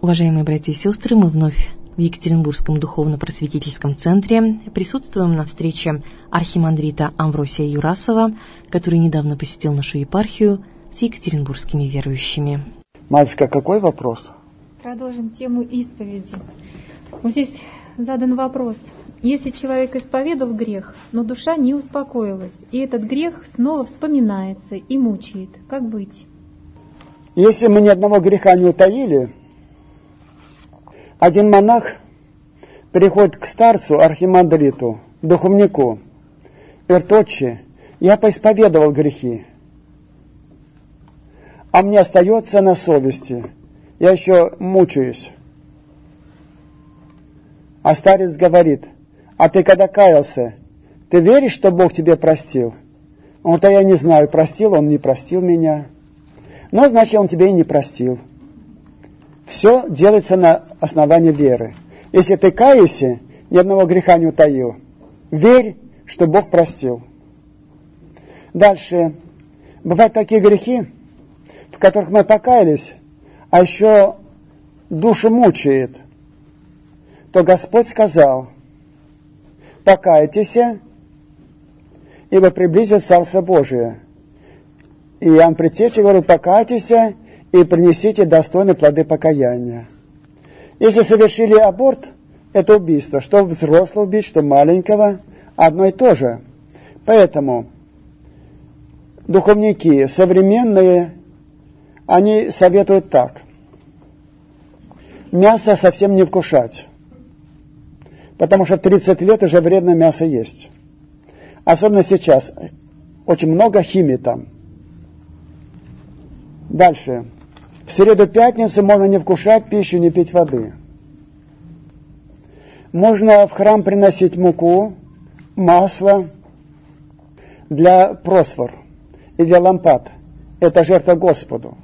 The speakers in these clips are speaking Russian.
Уважаемые братья и сестры, мы вновь в Екатеринбургском духовно-просветительском центре присутствуем на встрече архимандрита Амвросия Юрасова, который недавно посетил нашу епархию с екатеринбургскими верующими. Матушка, какой вопрос? Продолжим тему исповеди. Вот здесь задан вопрос. Если человек исповедал грех, но душа не успокоилась, и этот грех снова вспоминается и мучает, как быть? Если мы ни одного греха не утаили, один монах приходит к старцу, архимандриту, духовнику, и говорит: отче, я поисповедовал грехи, а мне остается на совести, я еще мучаюсь. А старец говорит: а ты когда каялся, ты веришь, что Бог тебе простил? Он говорит: а я не знаю, простил он, не простил меня. Но, значит, он тебе и не простил. Все делается на основании веры. Если ты каешься, ни одного греха не утаил, верь, что Бог простил. Дальше. Бывают такие грехи, в которых мы покаялись, а еще душу мучает. То Господь сказал: покайтесь, ибо приблизится Царство Божие. И Иоанн Предтеча говорит: покайтесь и принесите достойные плоды покаяния. Если совершили аборт, это убийство. Что взрослого убить, что маленького, одно и то же. Поэтому духовники современные, они советуют так: мясо совсем не вкушать, потому что в 30 лет уже вредное мясо есть. Особенно сейчас. Очень много химии там. Дальше. В среду-пятницу можно не вкушать пищу, не пить воды. Можно в храм приносить муку, масло для просфор и для лампад. Это жертва Господу.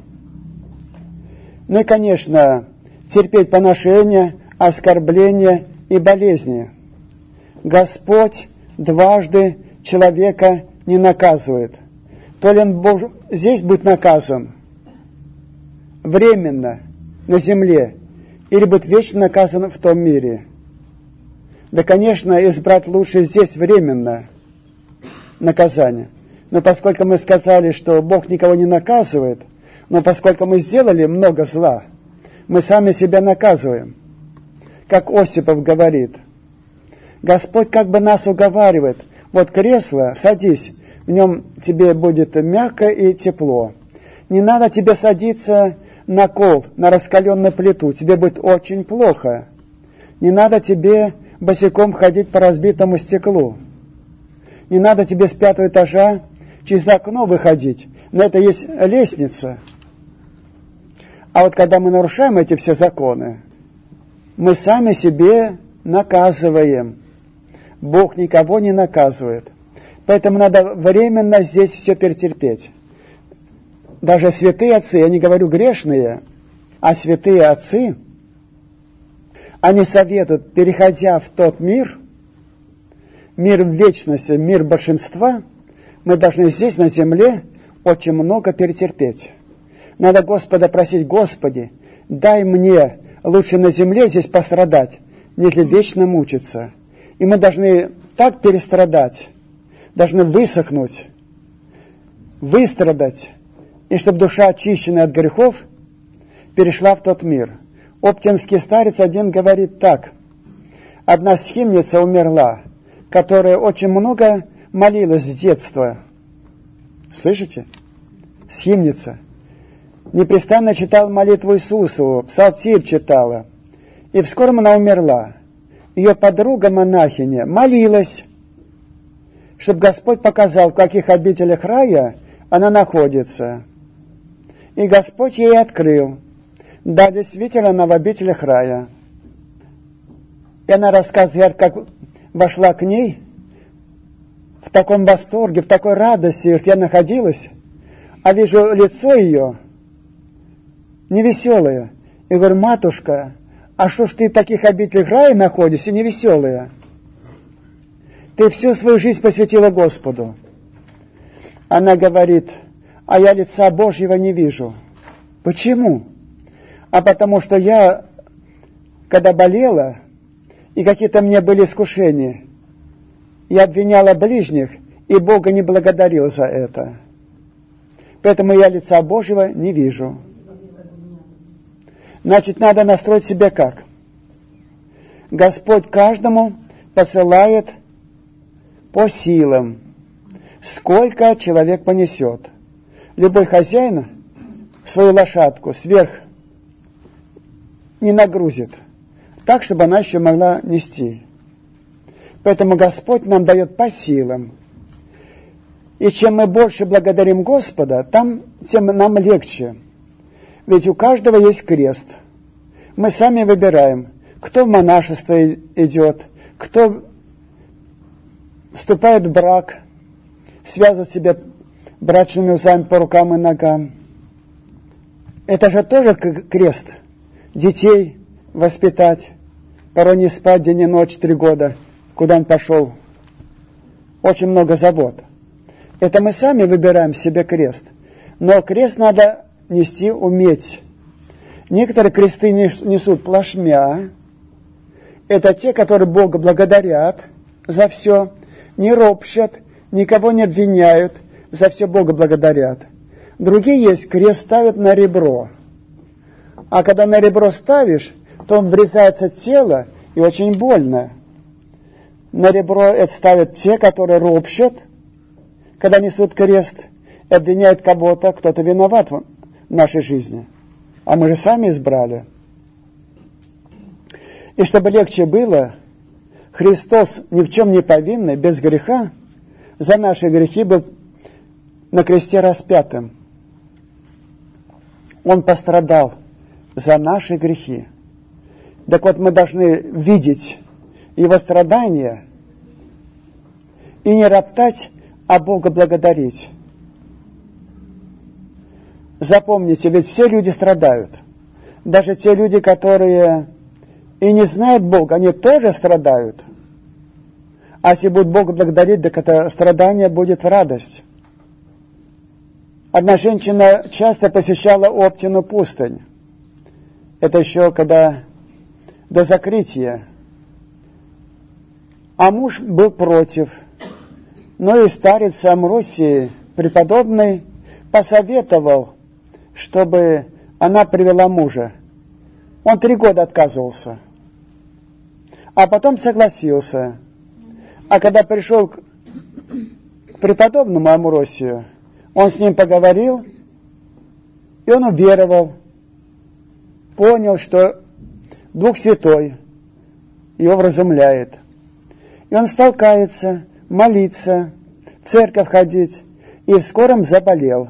Ну и, конечно, терпеть поношения, оскорбления и болезни. Господь дважды человека не наказывает. То ли он здесь будет наказан временно на земле, или будет вечно наказан в том мире. Да, конечно, избрать лучше здесь временно наказание. Но поскольку мы сказали, что Бог никого не наказывает, но поскольку мы сделали много зла, мы сами себя наказываем. Как Осипов говорит: Господь как бы нас уговаривает: вот кресло, садись, в нем тебе будет мягко и тепло. Не надо тебе садиться на кол, на раскаленную плиту, тебе будет очень плохо. Не надо тебе босиком ходить по разбитому стеклу. Не надо тебе с 5-го этажа через окно выходить, но это есть лестница. А вот когда мы нарушаем эти все законы, мы сами себе наказываем. Бог никого не наказывает. Поэтому надо временно здесь все перетерпеть. Даже святые отцы, я не говорю грешные, а святые отцы, они советуют, переходя в тот мир, мир вечности, мир большинства, мы должны здесь, на земле, очень много перетерпеть. Надо Господа просить: Господи, дай мне лучше на земле здесь пострадать, нежели вечно мучиться. И мы должны так перестрадать, должны высохнуть, выстрадать, и чтобы душа, очищенная от грехов, перешла в тот мир. Оптинский старец один говорит так: одна схимница умерла, которая очень много молилась с детства. Слышите? Схимница. Непрестанно читала молитву Иисусу, псалтирь читала. И вскоре она умерла. Ее подруга-монахиня молилась, чтобы Господь показал, в каких обителях рая она находится. И Господь ей открыл: да, действительно, она в обителях рая. И она рассказывает, как вошла к ней в таком восторге, в такой радости, где находилась, а вижу лицо ее невеселое. И говорю: матушка, а что ж ты в таких обителях рая находишься, невеселая? Ты всю свою жизнь посвятила Господу. Она говорит: а я лица Божьего не вижу. Почему? а потому что я, когда болела, и какие-то мне были искушения, я обвиняла ближних, и Бога не благодарил за это. Поэтому я лица Божьего не вижу. Значит, надо настроить себя как? Господь каждому посылает по силам, сколько человек понесет. Любой хозяин свою лошадку сверх не нагрузит, так, чтобы она еще могла нести. Поэтому Господь нам дает по силам. И чем мы больше благодарим Господа, тем нам легче. Ведь у каждого есть крест. Мы сами выбираем, кто в монашество идет, кто вступает в брак, связывает себя брачными узами по рукам и ногам. Это же тоже крест. Детей воспитать, порой не спать день и ночь 3 года, куда он пошел. Очень много забот. Это мы сами выбираем себе крест. Но крест надо нести уметь. Некоторые кресты несут плашмя. Это те, которые Бога благодарят за все, не ропщат, никого не обвиняют, за все Бога благодарят. Другие есть, крест ставят на ребро. А когда на ребро ставишь, то он врезается в тело, и очень больно. На ребро это ставят те, которые ропщат, когда несут крест, и обвиняют кого-то, кто-то виноват в нашей жизни. А мы же сами избрали. И чтобы легче было, Христос, ни в чем не повинный, без греха, за наши грехи был на кресте распятым. Он пострадал за наши грехи. Так вот, мы должны видеть Его страдания и не роптать, а Бога благодарить. Запомните, ведь все люди страдают. Даже те люди, которые и не знают Бога, они тоже страдают. А если будут Бога благодарить, так это страдание будет в радость. Одна женщина часто посещала Оптину пустынь. Это еще когда до закрытия. А муж был против. Но и старец Амвросий, преподобный, посоветовал, чтобы она привела мужа. Он 3 года отказывался. А потом согласился. А когда пришел к преподобному Амвросию, он с ним поговорил, и он уверовал, понял, что Дух Святой его вразумляет. И он стал каяться, молиться, в церковь ходить, и в скором заболел.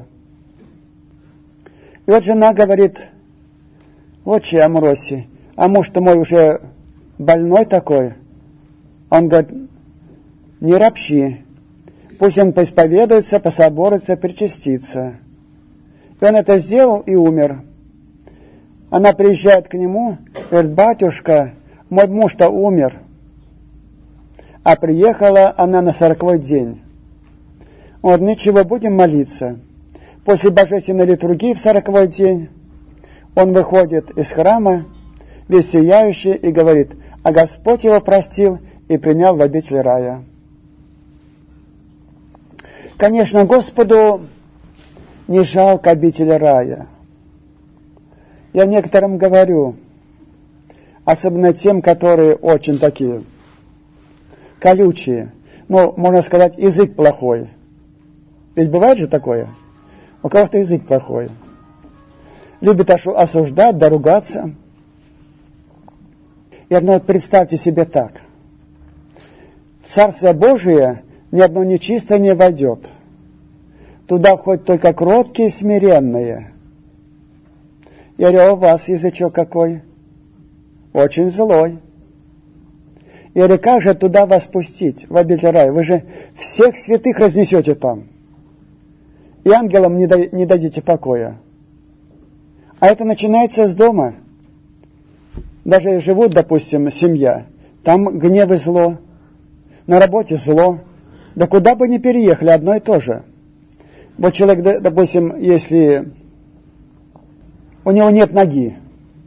И вот жена говорит: отче Амвросий, а муж-то мой уже больной такой. Он говорит: не ропщи, пусть он поисповедуется, пособорится, причастится. И он это сделал и умер. Она приезжает к нему, говорит: батюшка, мой муж-то умер. А приехала она на 40-й день. Он говорит: ничего, будем молиться. После божественной литургии в 40-й день он выходит из храма, весь сияющий, и говорит: а Господь его простил и принял в обитель рая. Конечно, Господу не жалко обители рая. Я некоторым говорю, особенно тем, которые очень такие колючие, ну, можно сказать, язык плохой. Ведь бывает же такое? У кого-то язык плохой. Любит осуждать, да ругаться. И одно вот представьте себе так. В Царствие Божие ни одно нечистое не войдет. Туда входят только кроткие и смиренные. Я говорю: а у вас язычок какой? Очень злой. Я говорю: как же туда вас пустить, в обитель рая? Вы же всех святых разнесете там. И ангелам не дадите покоя. А это начинается с дома. Даже живут, допустим, семья. Там гнев и зло. На работе зло. Да куда бы ни переехали, одно и то же. Вот человек, допустим, если у него нет ноги,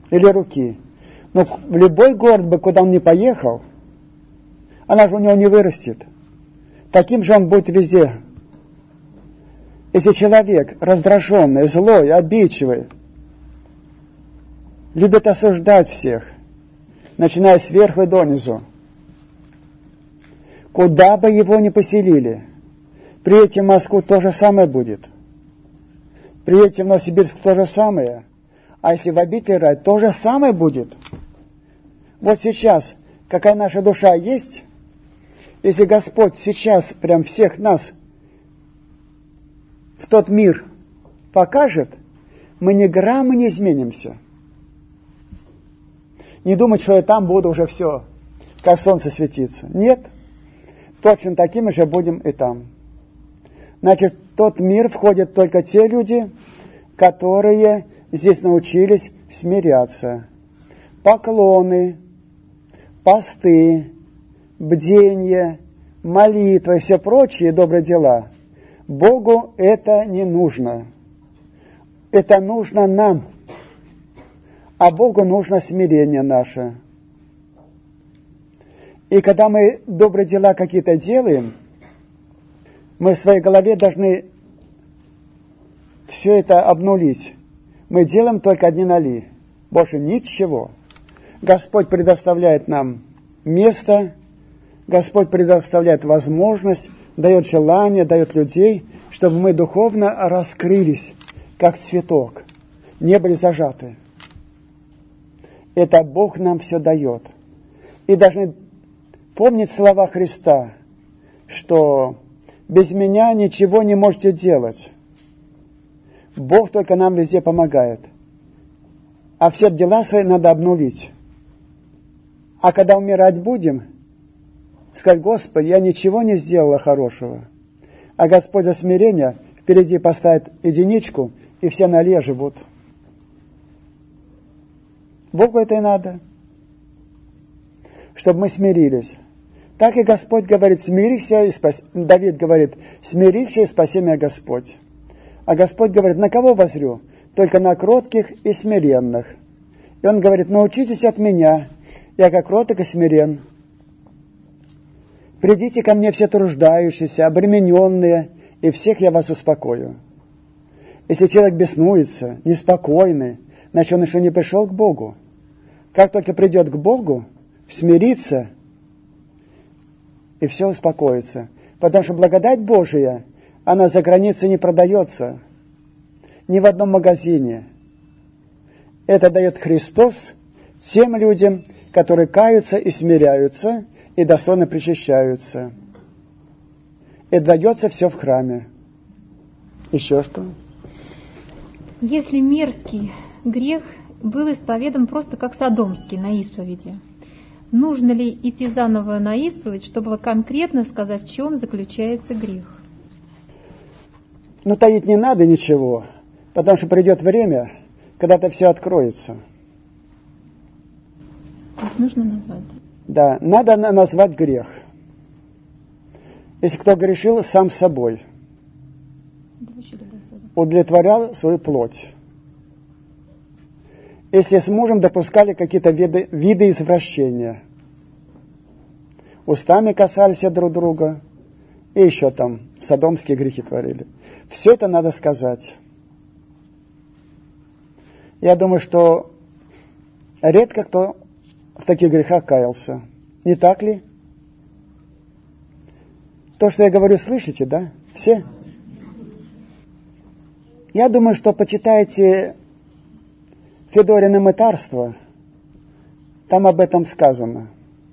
или руки. Но в любой город бы, куда он не поехал, она же у него не вырастет. Таким же он будет везде. Если человек раздраженный, злой, обидчивый, любит осуждать всех, начиная сверху и донизу, куда бы его ни поселили, приедете в Москву, то же самое будет. Приедете в Новосибирск, то же самое. А если в обитель рай, то же самое будет. Вот сейчас, какая наша душа есть, если Господь сейчас прям всех нас в тот мир покажет, мы ни грамма не изменимся. Не думать, что я там буду уже все, как солнце светиться. Нет, точно такими же будем и там. Значит, в тот мир входят только те люди, которые здесь научились смиряться. Поклоны, посты, бдение, молитва и все прочие добрые дела. Богу это не нужно. Это нужно нам. А Богу нужно смирение наше. И когда мы добрые дела какие-то делаем, мы в своей голове должны все это обнулить. Мы делаем только одни ноли, больше ничего. Господь предоставляет нам место, Господь предоставляет возможность, дает желание, дает людей, чтобы мы духовно раскрылись, как цветок, не были зажаты. Это Бог нам все дает. И должны помнить слова Христа, что без меня ничего не можете делать. Бог только нам везде помогает. А все дела свои надо обнулить. А когда умирать будем, сказать: Господи, я ничего не сделала хорошего. А Господь за смирение впереди поставит единичку, и все на ле живут. Богу это и надо, чтобы мы смирились. Так и Господь говорит: смирися и спаси. Давид говорит: смирися и спаси меня Господь. А Господь говорит: на кого воззрю? Только на кротких и смиренных. И Он говорит: научитесь от меня, я как кроток и смирен. Придите ко мне все труждающиеся, обремененные, и всех я вас успокою. Если человек беснуется, неспокойный, значит, он еще не пришел к Богу. Как только придет к Богу, смирится, и все успокоится. Потому что благодать Божия, она за границей не продается, ни в одном магазине. Это дает Христос тем людям, которые каются и смиряются, и достойно причащаются. И дается все в храме. Еще что? Если мерзкий грех был исповедан просто как содомский на исповеди, нужно ли идти заново на исповедь, чтобы конкретно сказать, в чем заключается грех? Ну, таить не надо ничего, потому что придет время, когда это все откроется. То есть нужно назвать? Да, надо назвать грех. Если кто грешил сам собой, удовлетворял свою плоть. Если с мужем допускали какие-то виды извращения, устами касались друг друга, и еще там содомские грехи творили. Все это надо сказать. Я думаю, что редко кто в таких грехах каялся. Не так ли? То, что я говорю, слышите, да? Все? Я думаю, что почитайте Федорино мытарство, там об этом сказано.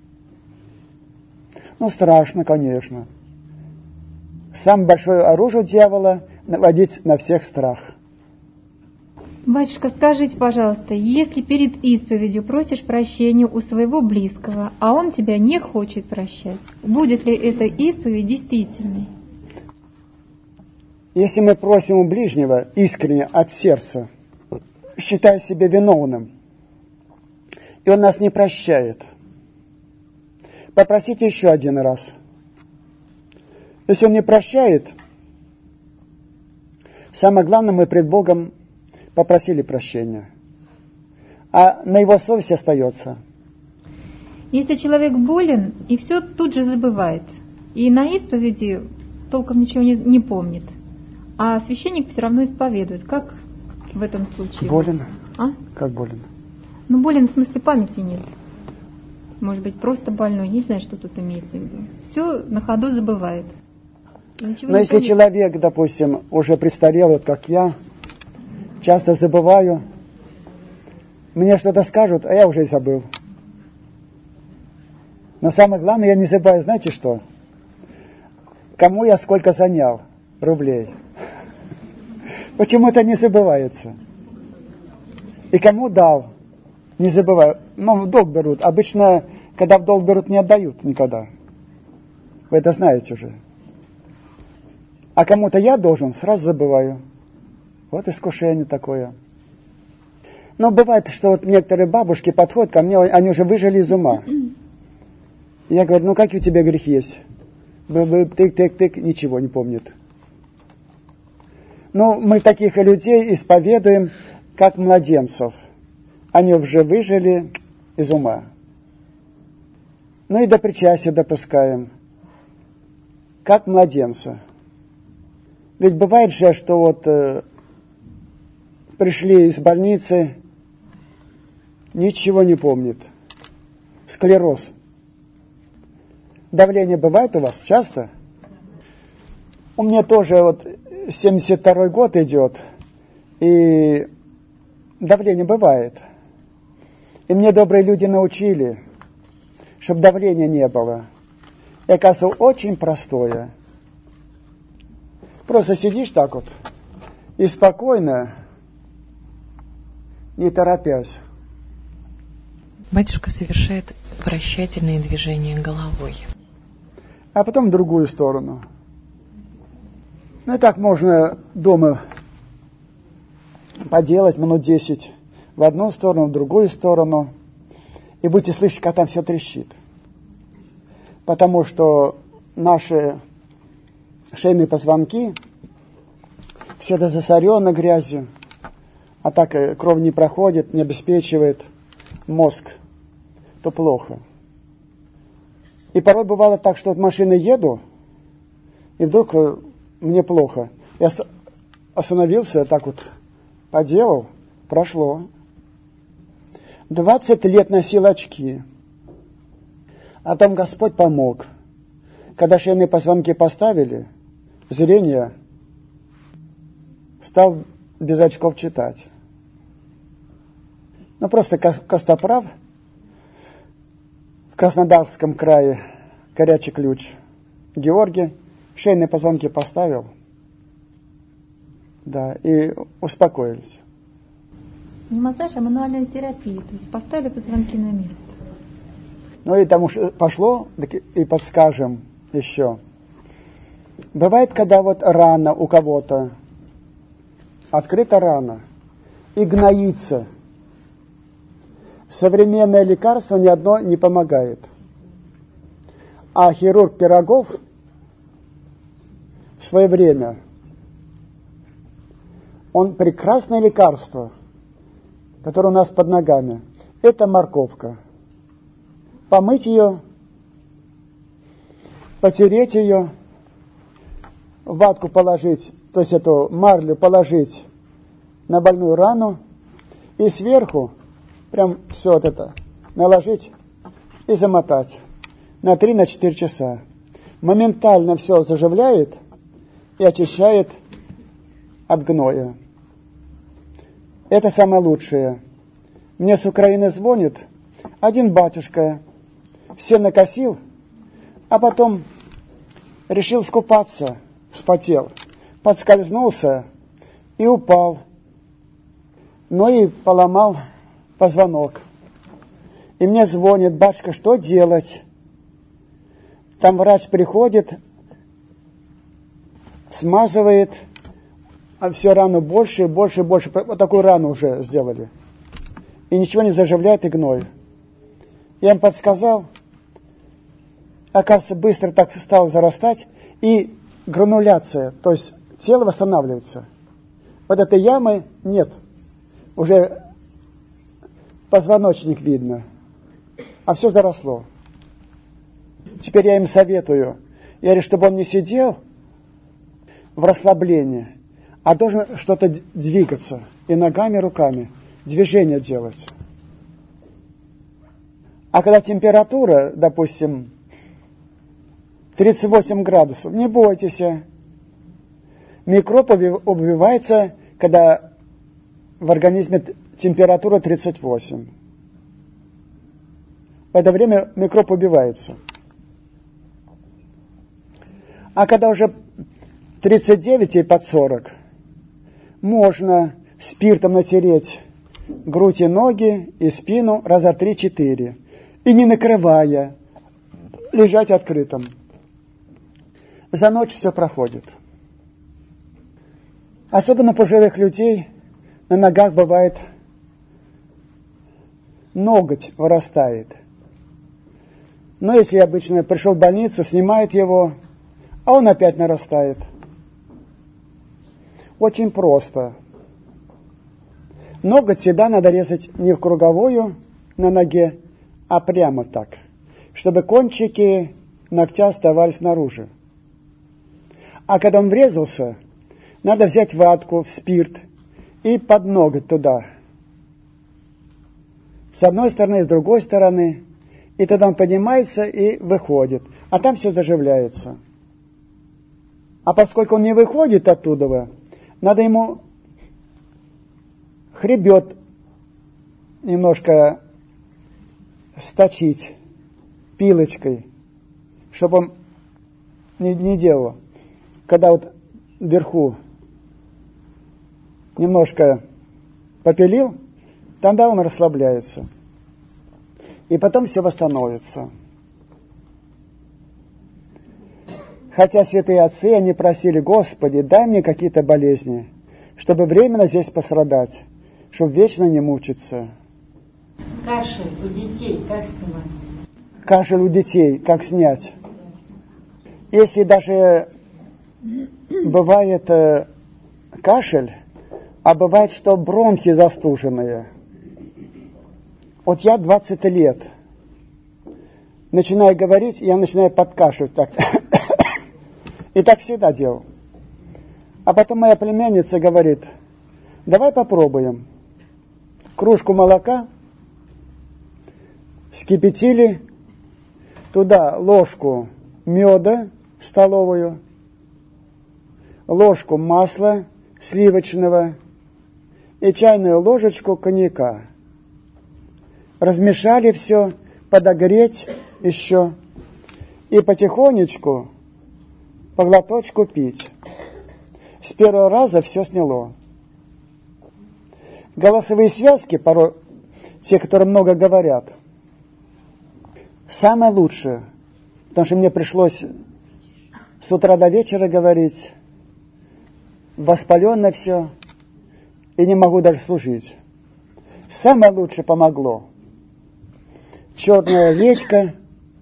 Ну, страшно, конечно. Самое большое оружие дьявола — наводить на всех страх. Батюшка, скажите, пожалуйста, если перед исповедью просишь прощения у своего близкого, а он тебя не хочет прощать, будет ли эта исповедь действительной? Если мы просим у ближнего искренне от сердца, считая себя виновным, и он нас не прощает, попросите еще один раз. Если он не прощает, самое главное, мы пред Богом попросили прощения. а на его совести остается. Если человек болен, и все тут же забывает, и на исповеди толком ничего не помнит, а священник все равно исповедует, как в этом случае? Болен? А? Как болен? Ну, болен в смысле памяти нет. Может быть, просто больной, не знаю, что тут имеется в виду. Все на ходу забывает. Но если человек, допустим, уже престарелый, вот как я, часто забываю, мне что-то скажут, а я уже и забыл. Но самое главное, я не забываю, знаете что? Кому я сколько занял рублей. Почему-то не забывается. И кому дал, не забываю. Ну, в долг берут. Обычно, когда в долг берут, не отдают никогда. Вы это знаете уже. А кому-то я должен, сразу забываю. Вот искушение такое. Но бывает, что вот некоторые бабушки подходят ко мне, они уже выжили из ума. Я говорю, ну какие у тебя грехи есть? Тык-тык-тык, ничего не помнит. Ну, мы таких людей исповедуем, как младенцев. Они уже выжили из ума. Ну и до причастия допускаем, как младенца. Ведь бывает же, что вот пришли из больницы, ничего не помнит. Склероз. Давление бывает у вас часто? У меня тоже вот 72-й год идет, и давление бывает. И мне добрые люди научили, чтобы давления не было. И оказывается, очень простое. Просто сидишь так вот и спокойно, не торопясь. Батюшка совершает вращательные движения головой. А потом в другую сторону. Ну и так можно дома поделать минут 10 в одну сторону, в другую сторону. И будете слышать, как там все трещит. Потому что наши шейные позвонки, все это засорено грязью, а так кровь не проходит, не обеспечивает мозг, то плохо. И порой бывало так, что от машины еду, и вдруг мне плохо. Я остановился, так вот поделал, прошло. 20 лет носил очки. А там Господь помог. Когда шейные позвонки поставили, зрение стал без очков читать. Ну, просто Костоправ в Краснодарском крае, горячий ключ. Георгий шейные позвонки поставил, да, и успокоились. Не массаж, а мануальная терапия. То есть поставили позвонки на место. Ну и там уж пошло, и подскажем еще. Бывает, когда вот рана у кого-то, открыта рана, и гноится. Современное лекарство ни одно не помогает. А хирург Пирогов в свое время, он прекрасное лекарство, которое у нас под ногами, это морковка. Помыть ее, потереть ее, ватку положить, то есть эту марлю положить на больную рану и сверху прям все вот это наложить и замотать на 3-4 часа. Моментально все заживляет и очищает от гноя. Это самое лучшее. Мне с Украины звонит один батюшка, все накосил, а потом решил скупаться, вспотел, подскользнулся и упал, но и поломал позвонок. И мне звонит: батюшка, что делать? Там врач приходит, смазывает, а все рану больше и больше и больше. Вот такую рану уже сделали. И ничего не заживляет, и гной. Я им подсказал. Оказывается, быстро так стало зарастать. И грануляция, то есть тело восстанавливается. Вот этой ямы нет. Уже позвоночник видно, а все заросло. Теперь я им советую, я говорю, чтобы он не сидел в расслаблении, а должен что-то двигаться, и ногами, и руками, движение делать. А когда температура, допустим, 38 градусов, не бойтесь. Микроб убивается, когда в организме температура 38. В это время микроб убивается. А когда уже 39 и под 40, можно спиртом натереть грудь и ноги, и спину раза 3-4. И не накрывая, лежать открытым. За ночь все проходит. Особенно пожилых людей на ногах бывает ноготь вырастает. Но если обычно пришел в больницу, снимает его, а он опять нарастает. Очень просто. Ноготь всегда надо резать не в круговую на ноге, а прямо так, чтобы кончики ногтя оставались снаружи. А когда он врезался, надо взять ватку в спирт и под ноготь туда. С одной стороны, с другой стороны. И тогда он поднимается и выходит. А там все заживляется. А поскольку он не выходит оттуда, надо ему хребет немножко сточить пилочкой, чтобы он не делал. Когда вот вверху немножко попилил, тогда он расслабляется. И потом все восстановится. Хотя святые отцы, они просили: Господи, дай мне какие-то болезни, чтобы временно здесь пострадать, чтобы вечно не мучиться. Кашель у детей как снимать? Кашель у детей как снять? Если даже бывает кашель, а бывает, что бронхи застуженные. Вот я 20 лет начинаю говорить, я начинаю подкашивать так. И так всегда делал. А потом моя племянница говорит: давай попробуем. Кружку молока вскипятили, туда ложку меда столовую, ложку масла сливочного и чайную ложечку коньяка. Размешали все, подогреть еще и потихонечку по глоточку пить. С первого раза все сняло. Голосовые связки, порой те, которые много говорят, самое лучшее, потому что мне пришлось с утра до вечера говорить, воспаленно все, и не могу даже служить. Самое лучшее помогло. Черная редька,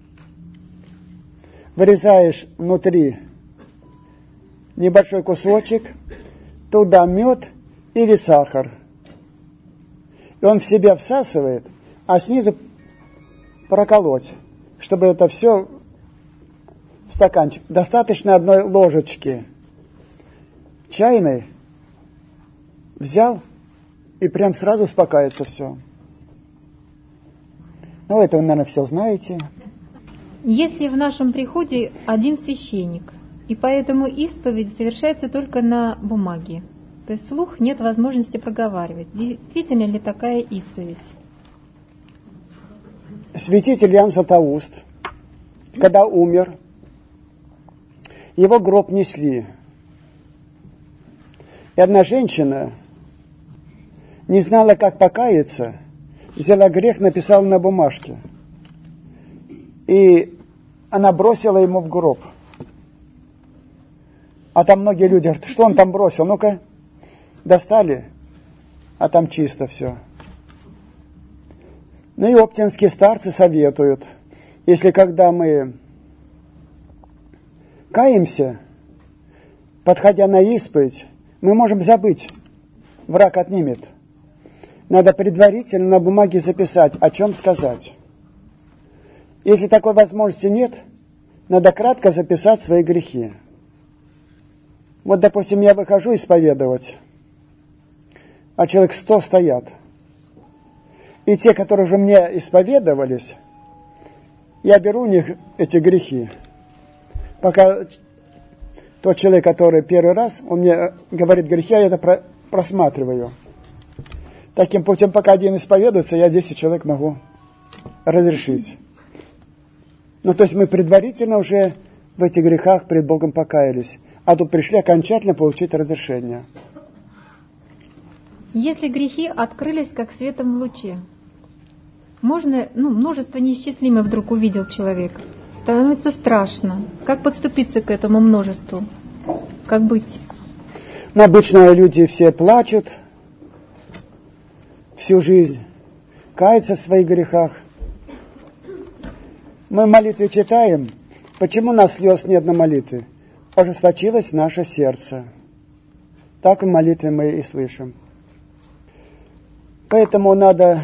вырезаешь внутри небольшой кусочек, туда мед или сахар. И он в себя всасывает, а снизу проколоть, чтобы это все в стаканчик. Достаточно одной ложечки чайной, взял, и прям сразу успокаивается все. Ну, это вы, наверное, все знаете. Если в нашем приходе один священник, и поэтому исповедь совершается только на бумаге, то есть вслух нет возможности проговаривать. Действительно ли такая исповедь? Святитель Иоанн Златоуст, когда умер, его гроб несли. И одна женщина не знала, как покаяться, взяла грех, написала на бумажке. И она бросила ему в гроб. А там многие люди говорят: что он там бросил? Ну-ка, достали, а там чисто все. Ну и оптинские старцы советуют, если когда мы каемся, подходя на исповедь, мы можем забыть, враг отнимет. надо предварительно на бумаге записать, о чем сказать. Если такой возможности нет, надо кратко записать свои грехи. Вот, допустим, я выхожу исповедовать, а человек 100 стоят. И те, которые уже мне исповедовались, я беру у них эти грехи. Пока тот человек, который первый раз, он мне говорит грехи, я это просматриваю. Таким путем, пока один исповедуется, я 10 человек могу разрешить. Ну, то есть мы предварительно уже в этих грехах пред Богом покаялись, а тут пришли окончательно получить разрешение. Если грехи открылись как светом в луче, можно, множество неисчислимое вдруг увидел человек, становится страшно. Как подступиться к этому множеству? Как быть? Но обычно люди все плачут всю жизнь, каются в своих грехах. Мы в молитве читаем, почему у нас слез нет на молитве? Ожесточилось наше сердце. Так в молитве мы и слышим. Поэтому надо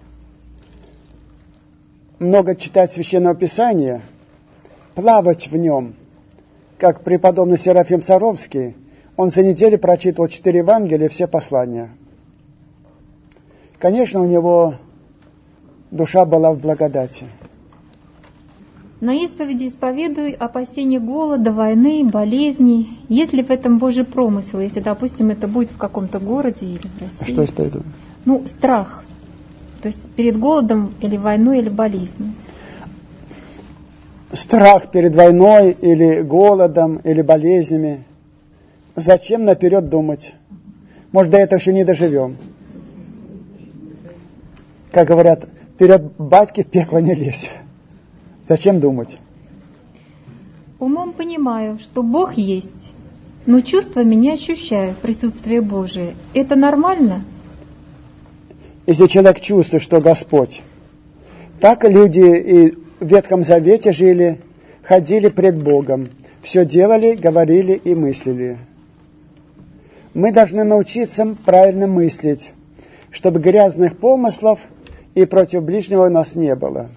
много читать Священного Писания, плавать в нем. Как преподобный Серафим Саровский, он за неделю прочитывал 4 Евангелия, все послания. Конечно, у него душа была в благодати. На исповеди исповедуй опасения голода, войны, болезней. Есть ли в этом Божий промысел, если, допустим, это будет в каком-то городе или в России? Что исповедую? Страх. То есть перед голодом или войной, или болезнью. Страх перед войной или голодом, или болезнями. Зачем наперед думать? Может, до этого еще не доживем. Как говорят, вперед батьки в пекло не лезь. Зачем думать? Умом понимаю, что Бог есть, но чувствами не ощущаю присутствие Божие. Это нормально? Если человек чувствует, что Господь, так люди и в Ветхом Завете жили, ходили пред Богом, все делали, говорили и мыслили. Мы должны научиться правильно мыслить, чтобы грязных помыслов и против ближнего у нас не было.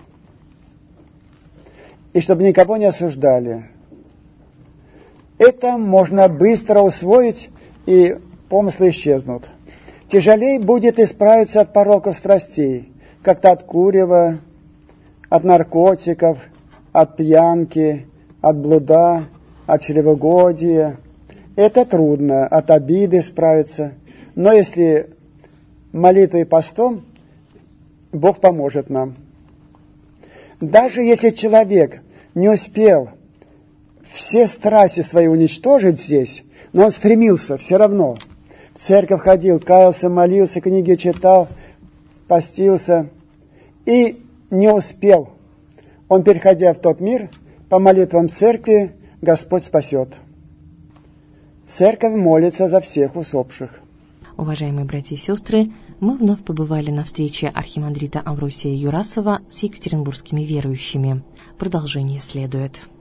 И чтобы никого не осуждали. Это можно быстро усвоить, и помыслы исчезнут. Тяжелее будет исправиться от пороков страстей, как-то от курева, от наркотиков, от пьянки, от блуда, от чревоугодия. Это трудно, от обиды справиться. Но если молитвой и постом, Бог поможет нам. Даже если человек не успел все страсти свои уничтожить здесь, но он стремился все равно. В церковь ходил, каялся, молился, книги читал, постился и не успел. Он, переходя в тот мир, по молитвам церкви Господь спасет. Церковь молится за всех усопших. Уважаемые братья и сестры, мы вновь побывали на встрече архимандрита Амвросия Юрасова с екатеринбургскими верующими. Продолжение следует.